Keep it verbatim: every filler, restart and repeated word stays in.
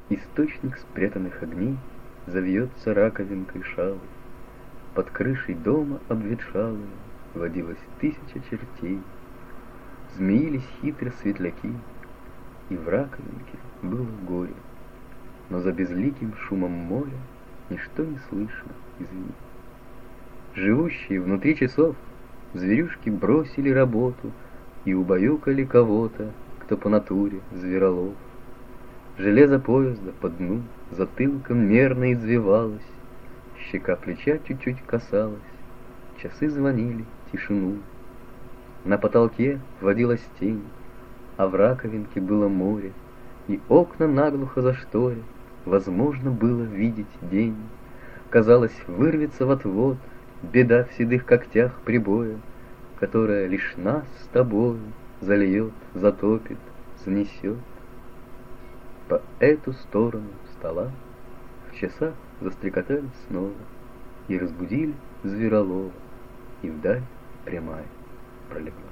Источник спрятанных огней завьется раковинкой шалой. Под крышей дома обветшалой водилась тысяча чертей. Змеились хитро светляки, и в раковинке было горе. Но за безликим шумом моря ничто не слышно, извини. Живущие внутри часов зверюшки бросили работу и убаюкали кого-то, кто по натуре зверолов. Железо поезда по дну затылком мерно извивалось, щека плеча чуть-чуть касалась, часы звонили тишину. На потолке водилась тень, а в раковинке было море, и окна наглухо зашторя возможно было видеть день. Казалось, вырвется вот-вот беда в седых когтях прибоя, которая лишь нас с тобою зальет, затопит, занесет. По эту сторону стола в часах застрекотали снова и разбудили зверолова, и вдаль прямая пролегла.